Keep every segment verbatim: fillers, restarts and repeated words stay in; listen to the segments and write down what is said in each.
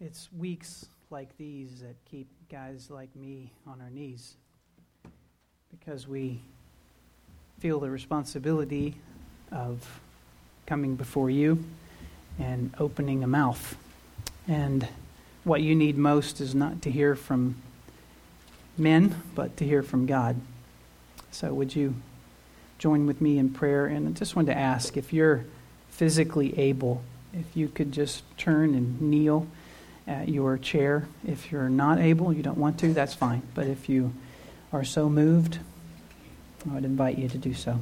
It's weeks like these that keep guys like me on our knees because we feel the responsibility of coming before you and opening a mouth. And what you need most is not to hear from men, but to hear from God. So would you join with me in prayer? And I just wanted to ask, if you're physically able, if you could just turn and kneel at your chair. If you're not able, you don't want to, that's fine. But if you are so moved, I would invite you to do so.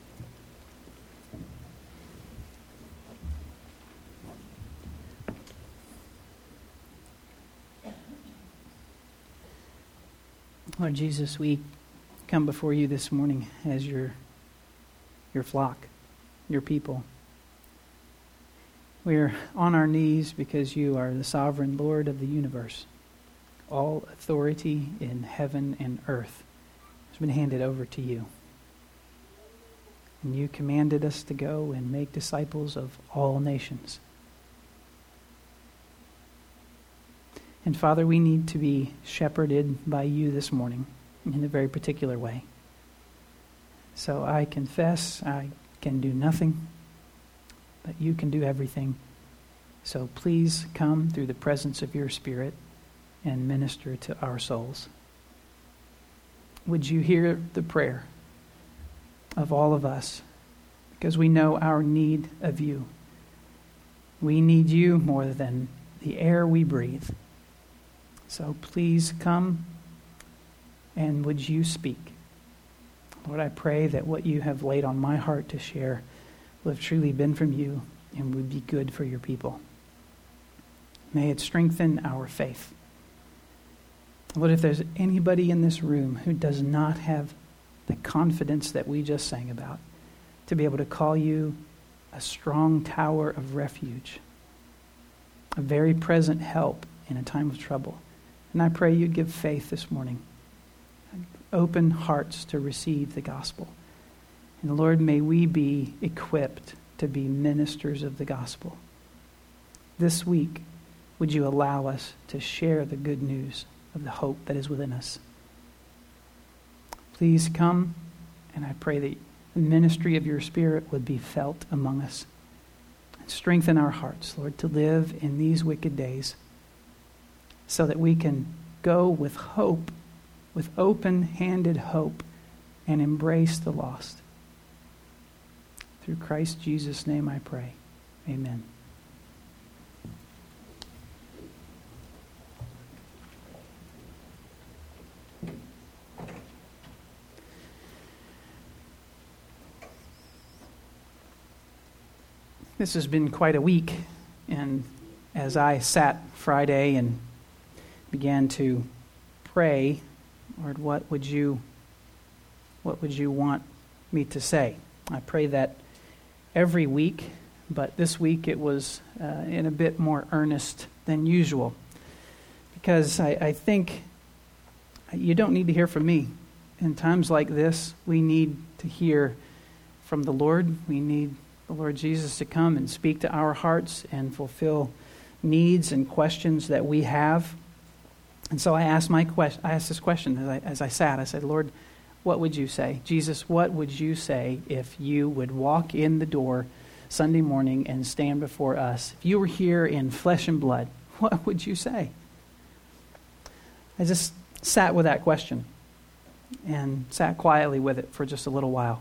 Lord Jesus, we come before you this morning as your your flock, your people. We are on our knees because you are the sovereign Lord of the universe. All authority in heaven and earth has been handed over to you. And you commanded us to go and make disciples of all nations. And Father, we need to be shepherded by you this morning in a very particular way. So I confess I can do nothing, but you can do everything. So please come through the presence of your Spirit and minister to our souls. Would you hear the prayer of all of us? Because we know our need of you. We need you more than the air we breathe. So please come and would you speak? Lord, I pray that what you have laid on my heart to share will have truly been from you and would be good for your people. May it strengthen our faith. Lord, if there's anybody in this room who does not have the confidence that we just sang about, to be able to call you a strong tower of refuge, a very present help in a time of trouble. And I pray you give faith this morning, open hearts to receive the gospel. And Lord, may we be equipped to be ministers of the gospel. This week, would you allow us to share the good news of the hope that is within us? Please come, and I pray that the ministry of your Spirit would be felt among us. And strengthen our hearts, Lord, to live in these wicked days so that we can go with hope, with open-handed hope, and embrace the lost. Through Christ Jesus' name I pray. Amen. This has been quite a week, and as I sat Friday and began to pray, Lord, what would you, what would you want me to say? I pray that every week, but this week it was uh, in a bit more earnest than usual, because I, I think you don't need to hear from me. In times like this, we need to hear from the Lord. We need the Lord Jesus to come and speak to our hearts and fulfill needs and questions that we have. And so I asked my question. I asked this question as I, as I sat. I said, Lord, what would you say? Jesus, what would you say if you would walk in the door Sunday morning and stand before us? If you were here in flesh and blood, what would you say? I just sat with that question and sat quietly with it for just a little while.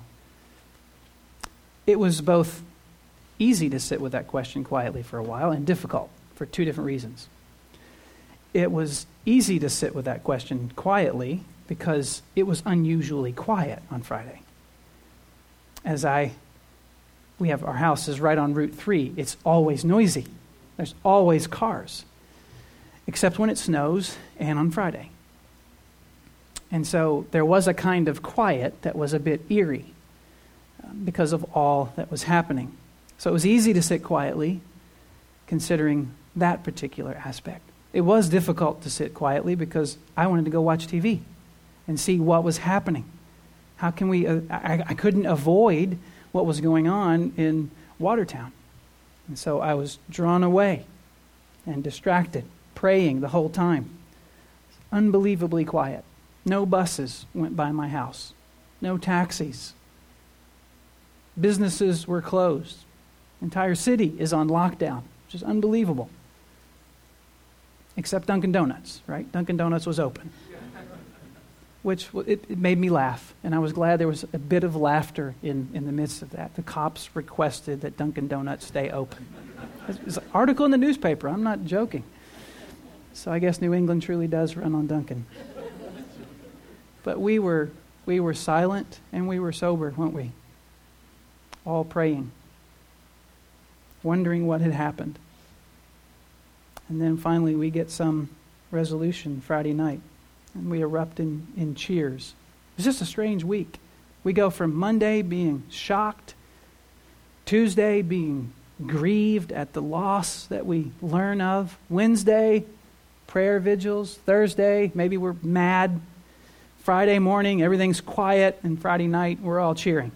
It was both easy to sit with that question quietly for a while and difficult for two different reasons. It was easy to sit with that question quietly because it was unusually quiet on Friday. As I, we have our house is right on Route three. It's always noisy. There's always cars, except when it snows and on Friday. And so there was a kind of quiet that was a bit eerie because of all that was happening. So it was easy to sit quietly, considering that particular aspect. It was difficult to sit quietly because I wanted to go watch T V and see what was happening. How can we, uh, I, I couldn't avoid what was going on in Watertown. And so I was drawn away and distracted. praying the whole time. Unbelievably quiet. No buses went by my house. No taxis. Businesses were closed. Entire city is on lockdown, which is unbelievable. Except Dunkin' Donuts, right? Dunkin' Donuts was open. Which it, it made me laugh, and I was glad there was a bit of laughter in, in the midst of that. The cops requested that Dunkin' Donuts stay open. It's an article in the newspaper. I'm not joking. So I guess New England truly does run on Dunkin'. But we were we were silent and we were sober, weren't we? All praying, wondering what had happened. And then finally we get some resolution Friday night, and we erupt in, in cheers. It's just a strange week. We go from Monday being shocked, Tuesday being grieved at the loss that we learn of, Wednesday, prayer vigils, Thursday, maybe we're mad, Friday morning, everything's quiet, and Friday night, we're all cheering.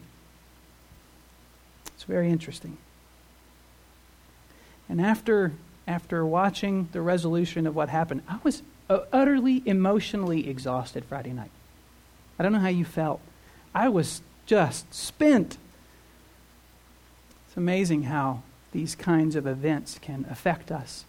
It's very interesting. And after after watching the resolution of what happened, I was utterly emotionally exhausted Friday night. I don't know how you felt. I was just spent. It's amazing how these kinds of events can affect us.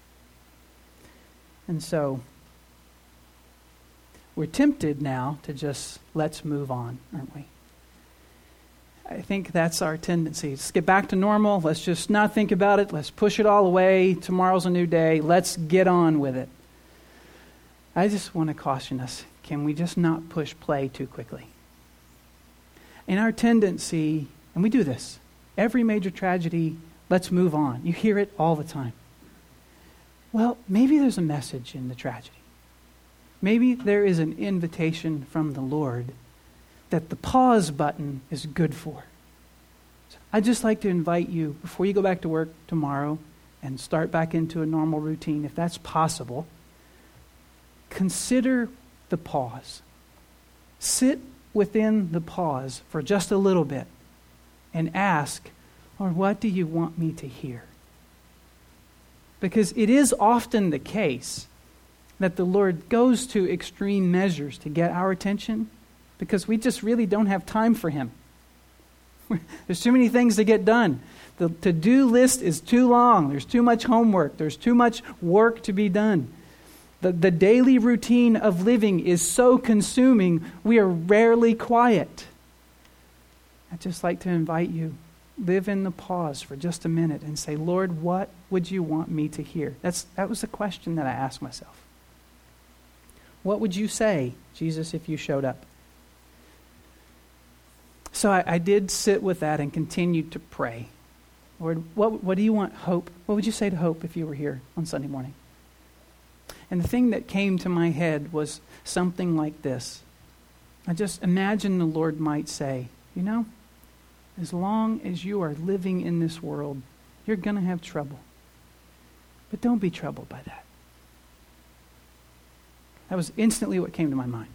And so, we're tempted now to just, let's move on, aren't we? I think that's our tendency. Let's get back to normal. Let's just not think about it. Let's push it all away. Tomorrow's a new day. Let's get on with it. I just want to caution us. Can we just not push play too quickly? In our tendency, and we do this, every major tragedy, let's move on. You hear it all the time. Well, maybe there's a message in the tragedy. Maybe there is an invitation from the Lord that the pause button is good for. So I'd just like to invite you, before you go back to work tomorrow and start back into a normal routine, if that's possible, consider the pause. Sit within the pause for just a little bit and ask, Lord, what do you want me to hear? Because it is often the case that the Lord goes to extreme measures to get our attention because we just really don't have time for Him. There's too many things to get done. The to-do list is too long. There's too much homework. There's too much work to be done. The, the daily routine of living is so consuming, we are rarely quiet. I'd just like to invite you, live in the pause for just a minute and say, Lord, what would you want me to hear? That's That was the question that I asked myself. What would you say, Jesus, if you showed up? So I, I did sit with that and continued to pray. Lord, what, what do you want Hope? What would you say to Hope if you were here on Sunday morning? And the thing that came to my head was something like this. I just imagine the Lord might say, you know, as long as you are living in this world, you're going to have trouble. But don't be troubled by that. That was instantly what came to my mind.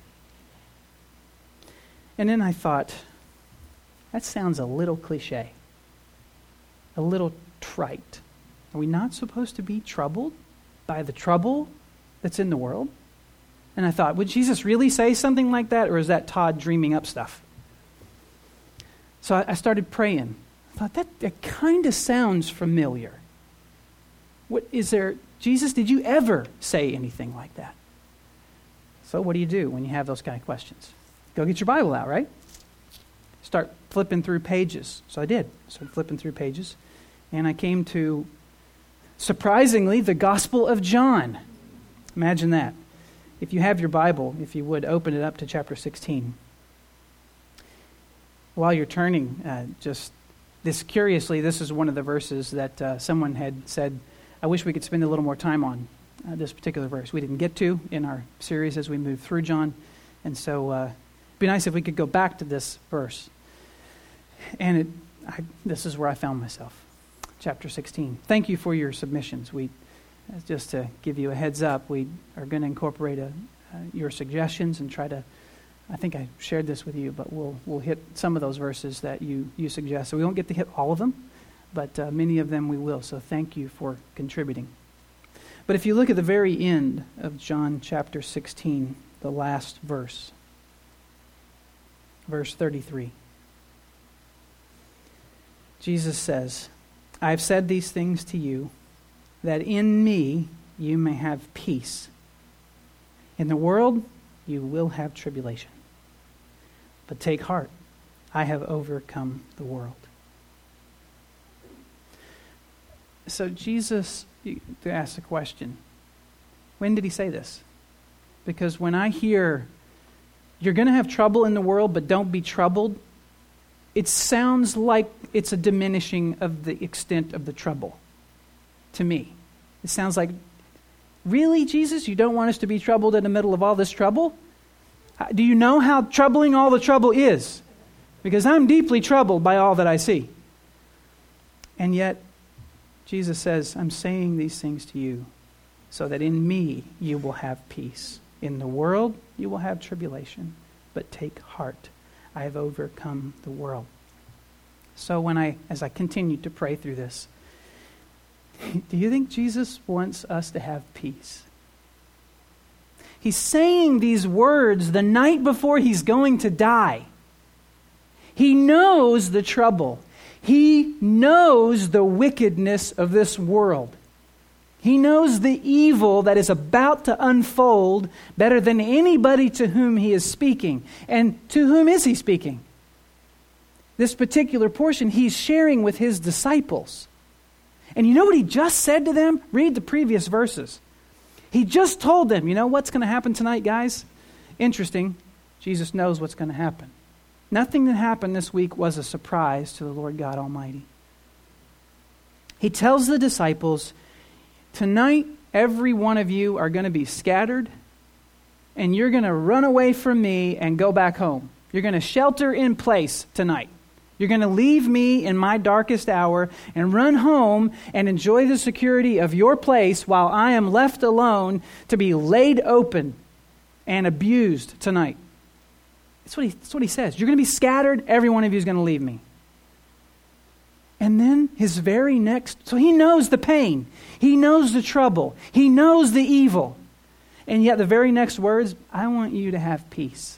And then I thought, that sounds a little cliche, a little trite. Are we not supposed to be troubled by the trouble that's in the world? And I thought, would Jesus really say something like that, or is that Todd dreaming up stuff? So I, I started praying. I thought, that, that kind of sounds familiar. What is there? Jesus, did you ever say anything like that? So what do you do when you have those kind of questions? Go get your Bible out, right? Start flipping through pages. So I did. Started flipping through pages. And I came to, surprisingly, the Gospel of John. Imagine that. If you have your Bible, if you would, open it up to chapter sixteen. While you're turning, uh, just this curiously, this is one of the verses that uh, someone had said, I wish we could spend a little more time on. Uh, this particular verse we didn't get to in our series as we moved through John. And so uh, it'd be nice if we could go back to this verse. And it, I, this is where I found myself. Chapter sixteen. Thank you for your submissions. We, just to give you a heads up, we are going to incorporate a, uh, your suggestions and try to, I think I shared this with you, but we'll we'll hit some of those verses that you, you suggest. So we won't get to hit all of them, but uh, many of them we will. So thank you for contributing. But if you look at the very end of John chapter sixteen, the last verse, verse thirty-three, Jesus says, I have said these things to you, that in me you may have peace. In the world you will have tribulation. But take heart, I have overcome the world. So Jesus, to ask the question, when did he say this? Because when I hear, you're going to have trouble in the world, but don't be troubled, it sounds like it's a diminishing of the extent of the trouble to me. It sounds like, really, Jesus, you don't want us to be troubled in the middle of all this trouble? Do you know how troubling all the trouble is? Because I'm deeply troubled by all that I see. And yet, Jesus says, I'm saying these things to you so that in me you will have peace. In the world you will have tribulation, but take heart. I have overcome the world. So when I, as I continue to pray through this, do you think Jesus wants us to have peace? He's saying these words the night before he's going to die. He knows the trouble. He knows the wickedness of this world. He knows the evil that is about to unfold better than anybody to whom he is speaking. And to whom is he speaking? This particular portion he's sharing with his disciples. And you know what he just said to them? Read the previous verses. He just told them, you know what's going to happen tonight, guys? Interesting. Jesus knows what's going to happen. Nothing that happened this week was a surprise to the Lord God Almighty. He tells the disciples, tonight every one of you are going to be scattered and you're going to run away from me and go back home. You're going to shelter in place tonight. You're going to leave me in my darkest hour and run home and enjoy the security of your place while I am left alone to be laid open and abused tonight. That's what he, that's what he says. You're going to be scattered. Every one of you is going to leave me. And then his very next... So he knows the pain. He knows the trouble. He knows the evil. And yet the very next words, I want you to have peace.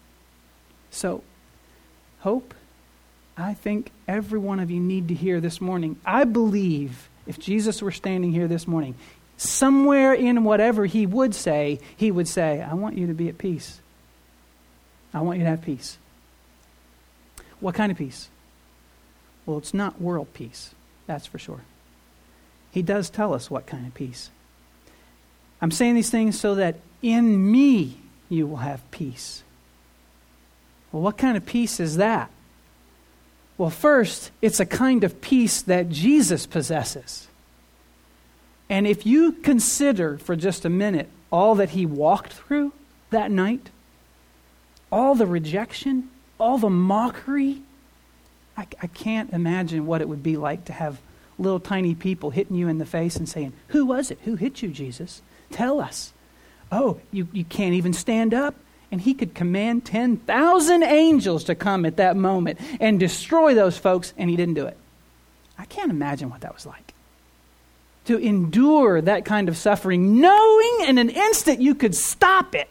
So, hope, I think every one of you need to hear this morning. I believe if Jesus were standing here this morning, somewhere in whatever he would say, he would say, I want you to be at peace. I want you to have peace. What kind of peace? Well, it's not world peace, that's for sure. He does tell us what kind of peace. I'm saying these things so that in me you will have peace. Well, what kind of peace is that? Well, first, it's a kind of peace that Jesus possesses. And if you consider for just a minute all that he walked through that night, all the rejection, all the mockery, I, I can't imagine what it would be like to have little tiny people hitting you in the face and saying, who was it? Who hit you, Jesus? Tell us. Oh, you, you can't even stand up. And he could command ten thousand angels to come at that moment and destroy those folks, and he didn't do it. I can't imagine what that was like. To endure that kind of suffering, knowing in an instant you could stop it.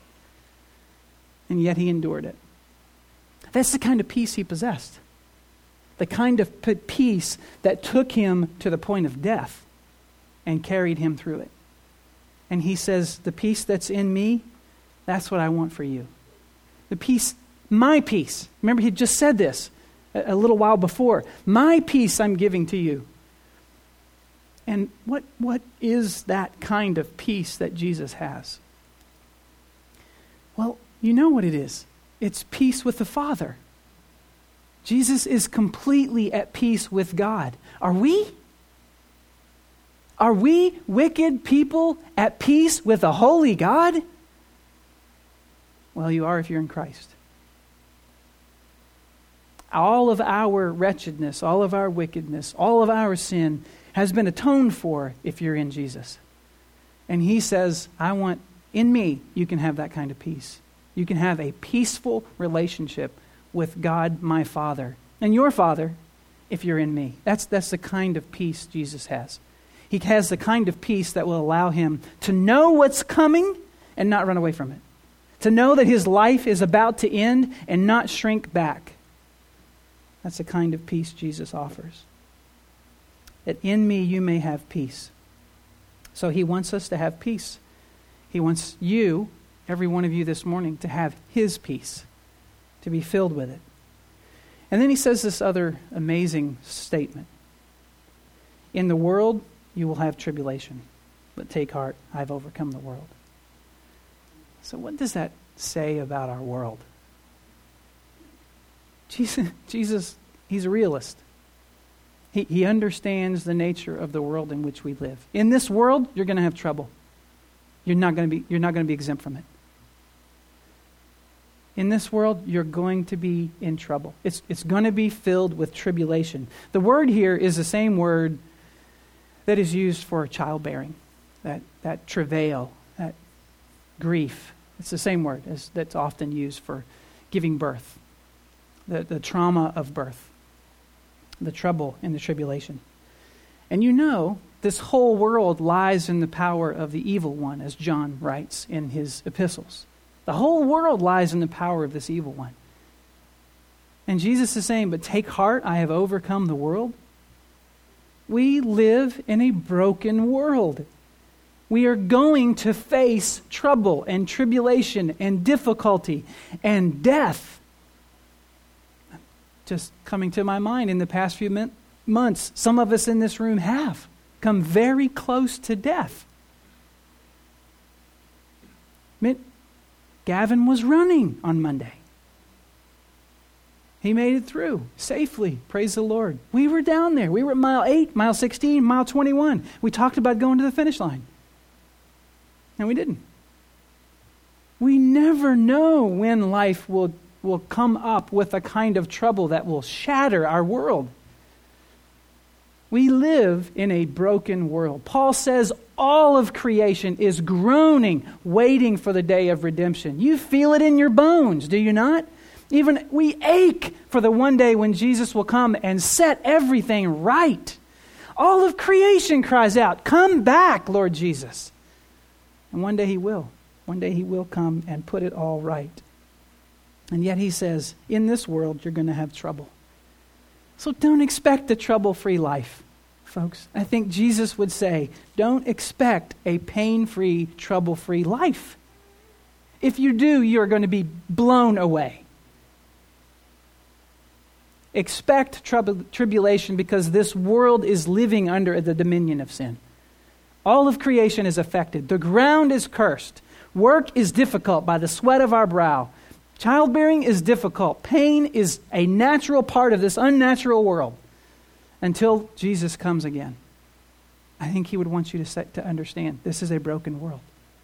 And yet he endured it. That's the kind of peace he possessed. The kind of p- peace that took him to the point of death and carried him through it. And he says, the peace that's in me, that's what I want for you. The peace, my peace. Remember, he just said this a, a little while before. My peace I'm giving to you. And what what is that kind of peace that Jesus has? Well, you know what it is. It's peace with the Father. Jesus is completely at peace with God. Are we? Are we wicked people at peace with a holy God? Well, you are if you're in Christ. All of our wretchedness, all of our wickedness, all of our sin has been atoned for if you're in Jesus. And he says, I want, in me, you can have that kind of peace. You can have a peaceful relationship with God, my Father, and your Father, if you're in me. That's, that's the kind of peace Jesus has. He has the kind of peace that will allow him to know what's coming and not run away from it. To know that his life is about to end and not shrink back. That's the kind of peace Jesus offers. That in me you may have peace. So he wants us to have peace. He wants you, every one of you this morning, to have his peace, to be filled with it. And then he says this other amazing statement. In the world, you will have tribulation, but take heart, I've overcome the world. So what does that say about our world? Jesus, Jesus he's a realist. He, he understands the nature of the world in which we live. In this world, you're going to have trouble. You're not going to be, you're not going to be exempt from it. In this world, you're going to be in trouble. It's, it's going to be filled with tribulation. The word here is the same word that is used for childbearing, that, that travail, that grief. It's the same word as that's often used for giving birth, the, the trauma of birth, the trouble and the tribulation. And you know, this whole world lies in the power of the evil one, as John writes in his epistles. The whole world lies in the power of this evil one. And Jesus is saying, but take heart, I have overcome the world. We live in a broken world. We are going to face trouble and tribulation and difficulty and death. Just coming to my mind in the past few min- months, some of us in this room have come very close to death. Gavin was running on Monday. He made it through safely. Praise the Lord. We were down there. We were at mile eight, mile sixteen, mile twenty-one. We talked about going to the finish line. And we didn't. We never know when life will, will come up with a kind of trouble that will shatter our world. We live in a broken world. Paul says all of creation is groaning, waiting for the day of redemption. You feel it in your bones, do you not? Even we ache for the one day when Jesus will come and set everything right. All of creation cries out, come back, Lord Jesus. And one day he will. One day he will come and put it all right. And yet he says, in this world, you're going to have trouble. So don't expect a trouble-free life, folks. I think Jesus would say, don't expect a pain-free, trouble-free life. If you do, you're going to be blown away. Expect trouble, tribulation because this world is living under the dominion of sin. All of creation is affected. The ground is cursed. Work is difficult by the sweat of our brow. Childbearing is difficult. Pain is a natural part of this unnatural world until Jesus comes again. I think he would want you to set, to understand this is a broken world.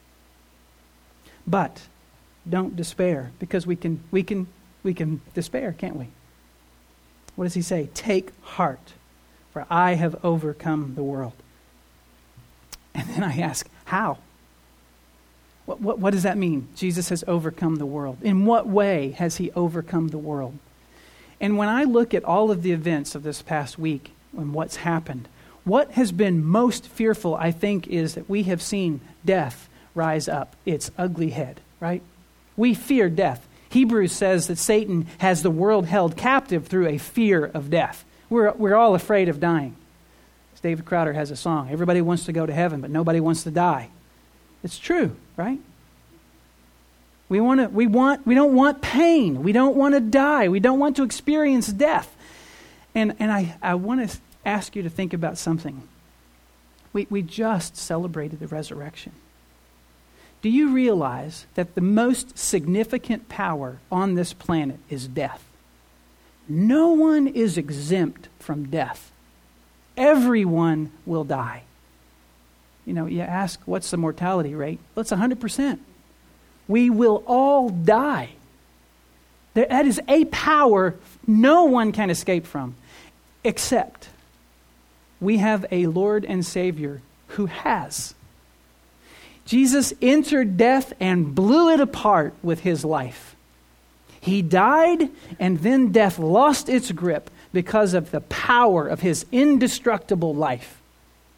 But don't despair, because we can we can we can despair, can't we? What does he say? Take heart, for I have overcome the world. And then I ask, how? What, what, what does that mean? Jesus has overcome the world. In what way has he overcome the world? And when I look at all of the events of this past week and what's happened, what has been most fearful, I think, is that we have seen death rise up its ugly head, right? We fear death. Hebrews says that Satan has the world held captive through a fear of death. We're, we're all afraid of dying. As David Crowder has a song, everybody wants to go to heaven, but nobody wants to die. It's true, right? We want to. We want. We don't want pain. We don't want to die. We don't want to experience death. And and I, I want to ask you to think about something. We we just celebrated the resurrection. Do you realize that the most significant power on this planet is death? No one is exempt from death. Everyone will die. You know, you ask, what's the mortality rate? Well, it's one hundred percent. We will all die. That is a power no one can escape from, except we have a Lord and Savior who has. Jesus entered death and blew it apart with his life. He died, and then death lost its grip because of the power of his indestructible life.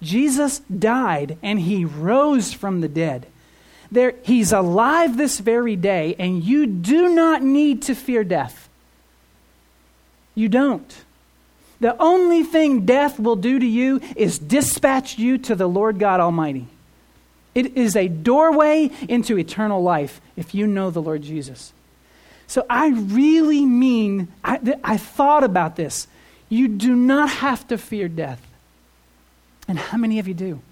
Jesus died and he rose from the dead. There, he's alive this very day, and you do not need to fear death. You don't. The only thing death will do to you is dispatch you to the Lord God Almighty. It is a doorway into eternal life if you know the Lord Jesus. So I really mean, I, I thought about this. You do not have to fear death. And how many of you do?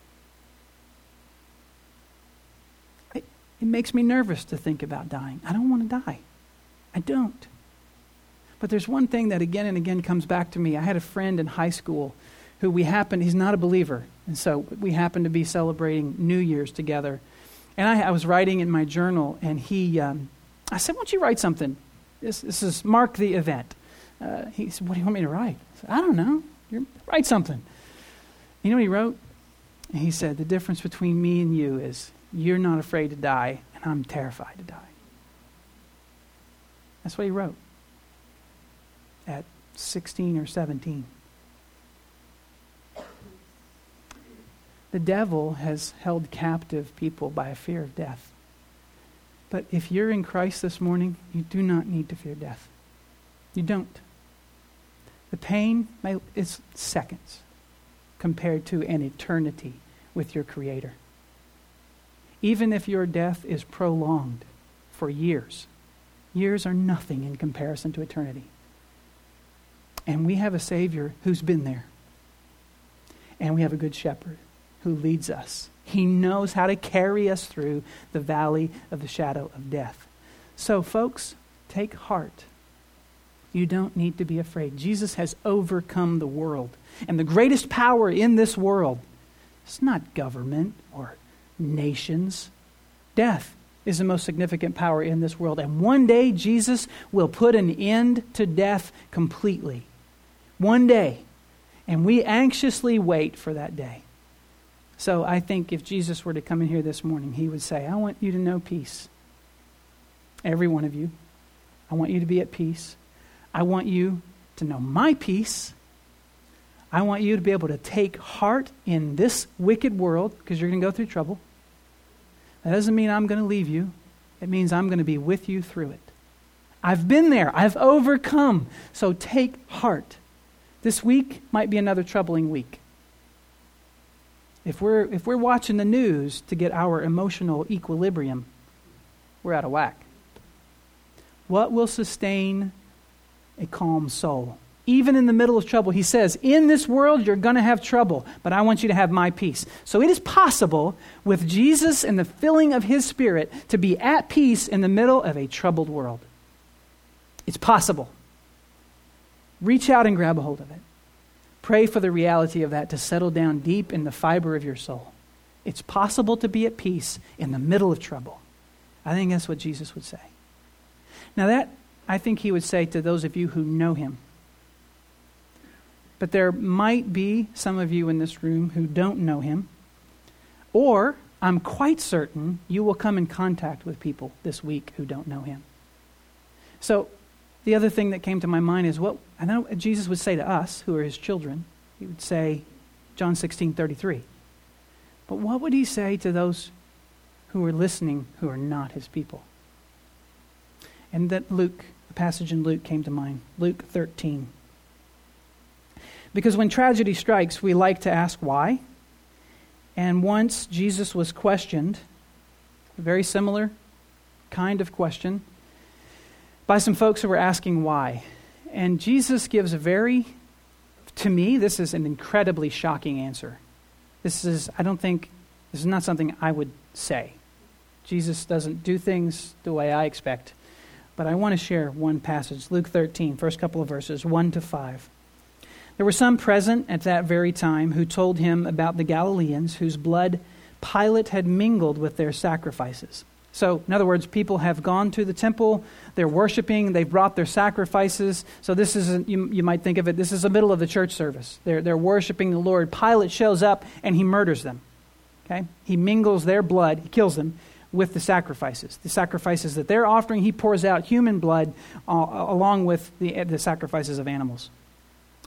It, it makes me nervous to think about dying. I don't want to die. I don't. But there's one thing that again and again comes back to me. I had a friend in high school who we happened, he's not a believer. And so we happened to be celebrating New Year's together. And I, I was writing in my journal, and he, um, I said, why don't you write something? This, this is mark the event. Uh, he said, what do you want me to write? I said, I don't know. You're, write something. You know what he wrote? And he said, the difference between me and you is you're not afraid to die, and I'm terrified to die. That's what he wrote at sixteen or seventeen. The devil has held captive people by a fear of death. But if you're in Christ this morning, you do not need to fear death. You don't. The pain may, is seconds compared to an eternity with your Creator. Even if your death is prolonged for years, years are nothing in comparison to eternity. And we have a Savior who's been there. And we have a good shepherd who leads us. He knows how to carry us through the valley of the shadow of death. So, folks, take heart. You don't need to be afraid. Jesus has overcome the world. And the greatest power in this world is not government or nations. Death is the most significant power in this world. And one day, Jesus will put an end to death completely. One day. And we anxiously wait for that day. So I think if Jesus were to come in here this morning, he would say, I want you to know peace. Every one of you. I want you to be at peace. I want you to know my peace. I want you to be able to take heart in this wicked world, because you're going to go through trouble. That doesn't mean I'm going to leave you. It means I'm going to be with you through it. I've been there. I've overcome. So take heart. This week might be another troubling week. If we're if we're watching the news to get our emotional equilibrium, we're out of whack. What will sustain a calm soul? Even in the middle of trouble, he says, in this world you're going to have trouble, but I want you to have my peace. So it is possible with Jesus and the filling of his Spirit to be at peace in the middle of a troubled world. It's possible. Reach out and grab a hold of it. Pray for the reality of that to settle down deep in the fiber of your soul. It's possible to be at peace in the middle of trouble. I think that's what Jesus would say. Now that, I think he would say to those of you who know him. But there might be some of you in this room who don't know him. Or, I'm quite certain you will come in contact with people this week who don't know him. So, the other thing that came to my mind is what I know Jesus would say to us, who are his children. He would say, John sixteen thirty-three. But what would he say to those who are listening who are not his people? And that Luke, the passage in Luke came to mind. Luke thirteen. Because when tragedy strikes, we like to ask why. And once Jesus was questioned, a very similar kind of question, by some folks who were asking why. And Jesus gives a very, to me, this is an incredibly shocking answer. This is, I don't think, this is not something I would say. Jesus doesn't do things the way I expect. But I want to share one passage, Luke thirteen, first couple of verses, one to five. There were some present at that very time who told him about the Galileans whose blood Pilate had mingled with their sacrifices. So, in other words, people have gone to the temple, they're worshiping, they've brought their sacrifices. So this is, a, you, you might think of it, this is the middle of the church service. They're, they're worshiping the Lord. Pilate shows up and he murders them. Okay? He mingles their blood, he kills them with the sacrifices. The sacrifices that they're offering, he pours out human blood uh, along with the, the sacrifices of animals.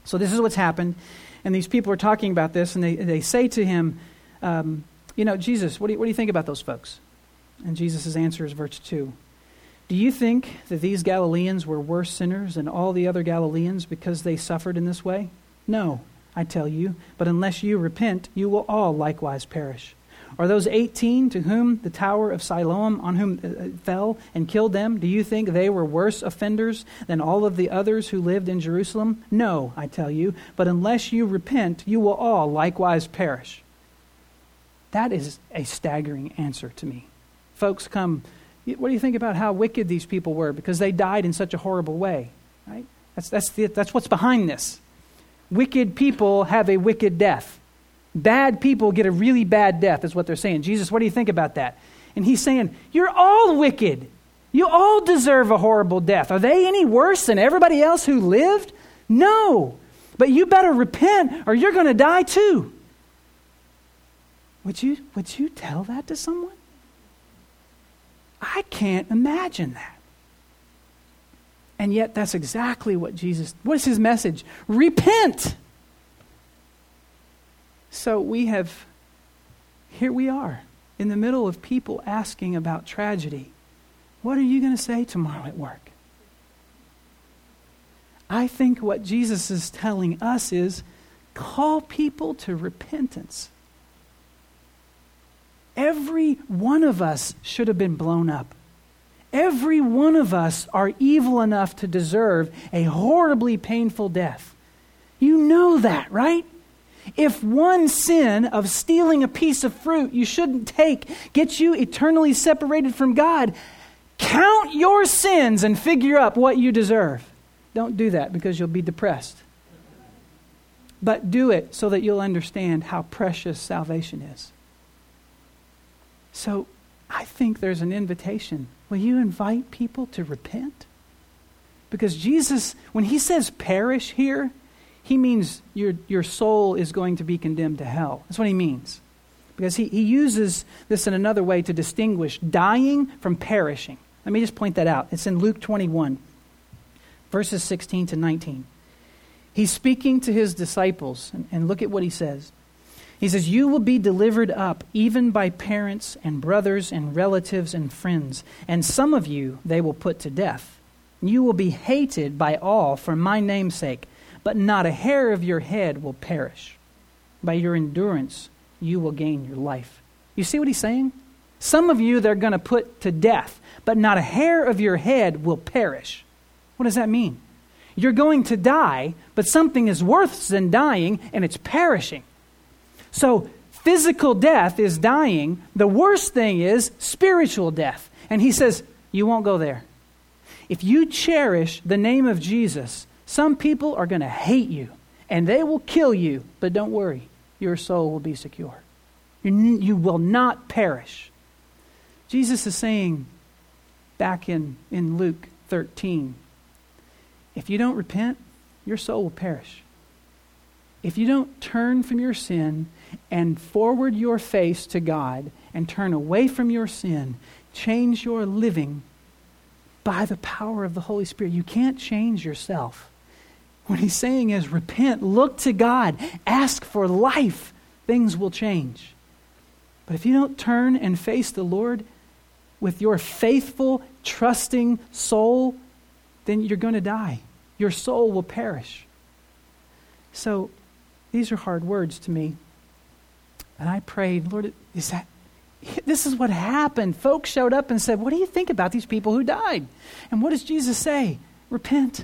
So this is what's happened. And these people are talking about this, and they, they say to him, um, you know, Jesus, what do you, what do you think about those folks? And Jesus' answer is verse two. Do you think that these Galileans were worse sinners than all the other Galileans because they suffered in this way? No, I tell you, but unless you repent, you will all likewise perish. Are those eighteen to whom the tower of Siloam, on whom uh, fell and killed them, do you think they were worse offenders than all of the others who lived in Jerusalem? No, I tell you, but unless you repent, you will all likewise perish. That is a staggering answer to me. Folks come, what do you think about how wicked these people were because they died in such a horrible way? Right? That's that's the, that's what's behind this. Wicked people have a wicked death. Bad people get a really bad death, is what they're saying. Jesus, what do you think about that? And he's saying, you're all wicked. You all deserve a horrible death. Are they any worse than everybody else who lived? No. But you better repent or you're going to die too. Would you, would you tell that to someone? I can't imagine that. And yet that's exactly what Jesus, what is his message? Repent. So we have, here we are, in the middle of people asking about tragedy. What are you going to say tomorrow at work? I think what Jesus is telling us is, call people to repentance. Every one of us should have been blown up. Every one of us are evil enough to deserve a horribly painful death. You know that, right? If one sin of stealing a piece of fruit you shouldn't take gets you eternally separated from God, count your sins and figure up what you deserve. Don't do that because you'll be depressed. But do it so that you'll understand how precious salvation is. So I think there's an invitation. Will you invite people to repent? Because Jesus, when he says perish here, he means your your soul is going to be condemned to hell. That's what he means. Because he, he uses this in another way to distinguish dying from perishing. Let me just point that out. It's in Luke twenty-one, verses sixteen to nineteen. He's speaking to his disciples, and, and look at what he says. He says, you will be delivered up even by parents and brothers and relatives and friends, and some of you they will put to death. You will be hated by all for my name's sake, but not a hair of your head will perish. By your endurance, you will gain your life. You see what he's saying? Some of you they're going to put to death, but not a hair of your head will perish. What does that mean? You're going to die, but something is worse than dying, and it's perishing. So physical death is dying. The worst thing is spiritual death. And he says, you won't go there. If you cherish the name of Jesus, some people are going to hate you, and they will kill you. But don't worry, your soul will be secure. You, you will not perish. Jesus is saying back in, in Luke thirteen, if you don't repent, your soul will perish. If you don't turn from your sin and forward your face to God and turn away from your sin, change your living by the power of the Holy Spirit. You can't change yourself. What he's saying is repent, look to God, ask for life. Things will change. But if you don't turn and face the Lord with your faithful, trusting soul, then you're going to die. Your soul will perish. So these are hard words to me. And I prayed, Lord, is that, this is what happened. Folks showed up and said, what do you think about these people who died? And what does Jesus say? Repent.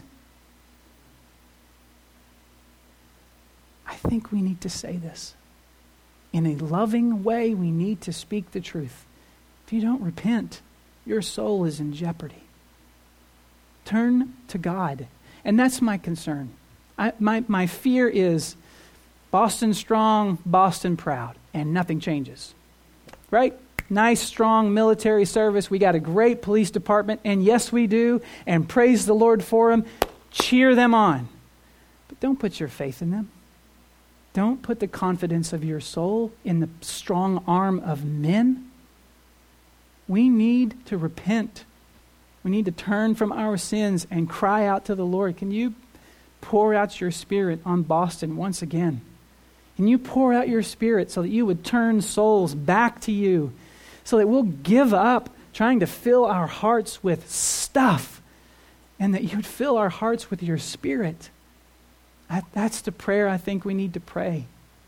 I think we need to say this. In a loving way, we need to speak the truth. If you don't repent, your soul is in jeopardy. Turn to God. And that's my concern. I, my, my fear is Boston strong, Boston proud, and nothing changes. Right? Nice, strong military service. We got a great police department, and yes, we do, and praise the Lord for them. Cheer them on. But don't put your faith in them. Don't put the confidence of your soul in the strong arm of men. We need to repent. We need to turn from our sins and cry out to the Lord. Can you pour out your Spirit on Boston once again. And you pour out your Spirit so that you would turn souls back to you, so that we'll give up trying to fill our hearts with stuff, and that you'd fill our hearts with your Spirit. That, that's the prayer I think we need to pray.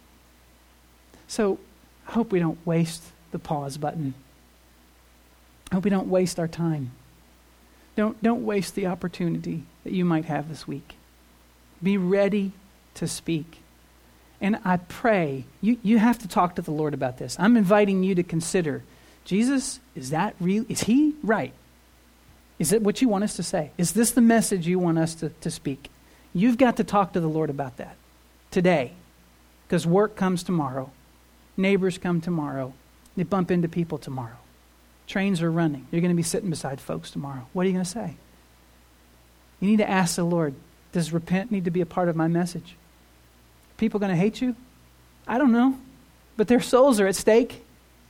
So I hope we don't waste the pause button. I hope we don't waste our time. Don't, don't waste the opportunity that you might have this week. Be ready to speak. And I pray, you, you have to talk to the Lord about this. I'm inviting you to consider, Jesus, is that real? Is he right? Is it what you want us to say? Is this the message you want us to, to speak? You've got to talk to the Lord about that today, because work comes tomorrow. Neighbors come tomorrow. You bump into people tomorrow. Trains are running. You're going to be sitting beside folks tomorrow. What are you going to say? You need to ask the Lord, does repent need to be a part of my message? People going to hate you? I don't know. But their souls are at stake.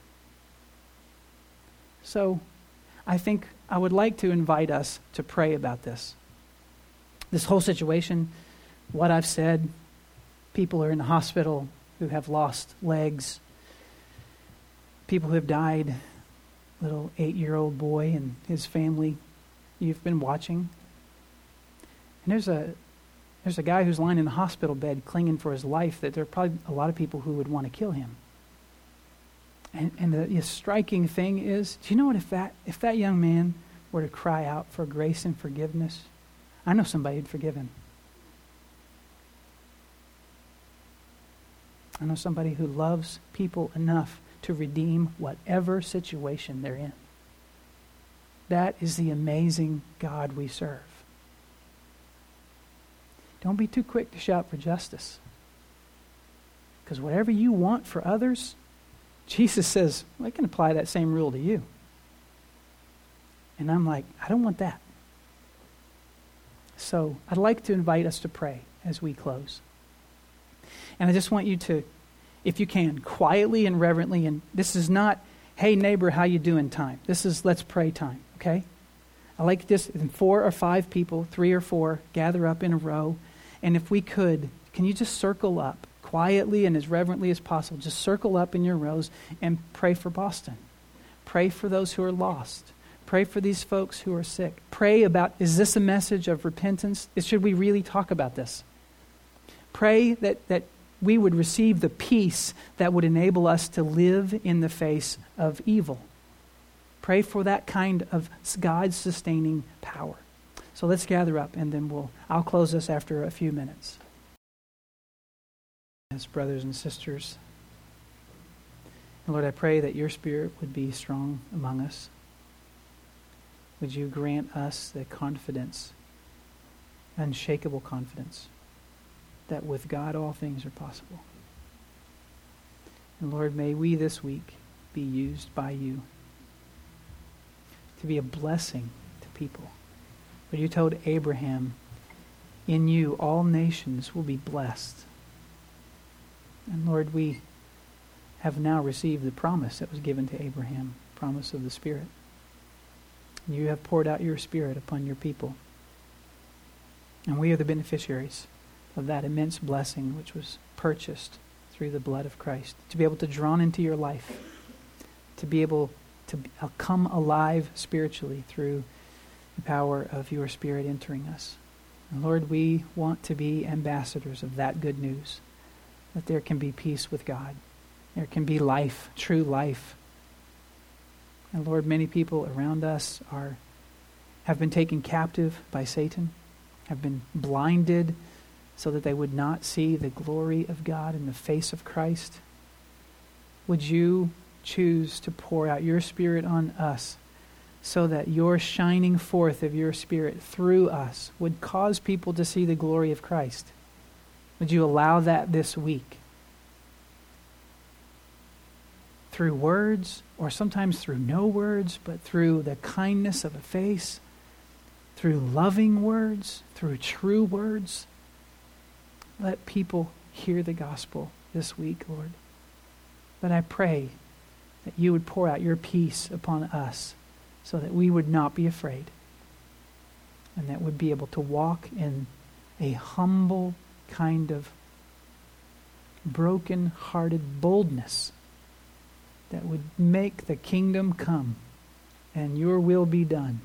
So I think I would like to invite us to pray about this. This whole situation, what I've said, people are in the hospital who have lost legs, people who have died, little eight-year-old boy and his family you've been watching. And there's a there's a guy who's lying in a hospital bed clinging for his life that there are probably a lot of people who would want to kill him. And, and the, the striking thing is, do you know what, if that if that young man were to cry out for grace and forgiveness, I know somebody who'd forgive him. I know somebody who loves people enough to redeem whatever situation they're in. That is the amazing God we serve. Don't be too quick to shout for justice. Because whatever you want for others, Jesus says, well, I can apply that same rule to you. And I'm like, I don't want that. So I'd like to invite us to pray as we close. And I just want you to, if you can, quietly and reverently, and this is not, hey neighbor, how you doing time. This is let's pray time, okay? I like this, four or five people, three or four, gather up in a row. And if we could, can you just circle up quietly and as reverently as possible? Just circle up in your rows and pray for Boston. Pray for those who are lost. Pray for these folks who are sick. Pray about, is this a message of repentance? Should we really talk about this? Pray that, that we would receive the peace that would enable us to live in the face of evil. Pray for that kind of God's sustaining power. So let's gather up, and then we'll I'll close this after a few minutes. As brothers and sisters, and Lord, I pray that your Spirit would be strong among us. Would you grant us the confidence, unshakable confidence, that with God all things are possible. And Lord, may we this week be used by you to be a blessing to people. But you told Abraham, in you all nations will be blessed. And Lord, we have now received the promise that was given to Abraham, promise of the Spirit. You have poured out your Spirit upon your people. And we are the beneficiaries of that immense blessing which was purchased through the blood of Christ. To be able to draw into your life, to be able to come alive spiritually through the power of your Spirit entering us. And Lord, we want to be ambassadors of that good news, that there can be peace with God. There can be life, true life. And Lord, many people around us are have been taken captive by Satan, have been blinded so that they would not see the glory of God in the face of Christ. Would you choose to pour out your Spirit on us so that your shining forth of your Spirit through us would cause people to see the glory of Christ? Would you allow that this week? Through words, or sometimes through no words, but through the kindness of a face, through loving words, through true words. Let people hear the gospel this week, Lord. But I pray that you would pour out your peace upon us so that we would not be afraid, and that we'd be able to walk in a humble kind of broken-hearted boldness that would make the kingdom come and your will be done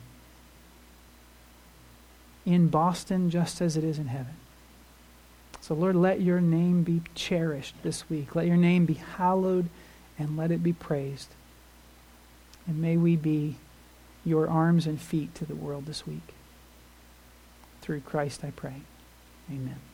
in Boston just as it is in heaven. So Lord, let your name be cherished this week. Let your name be hallowed and let it be praised. And may we be your arms and feet to the world this week. Through Christ I pray. Amen.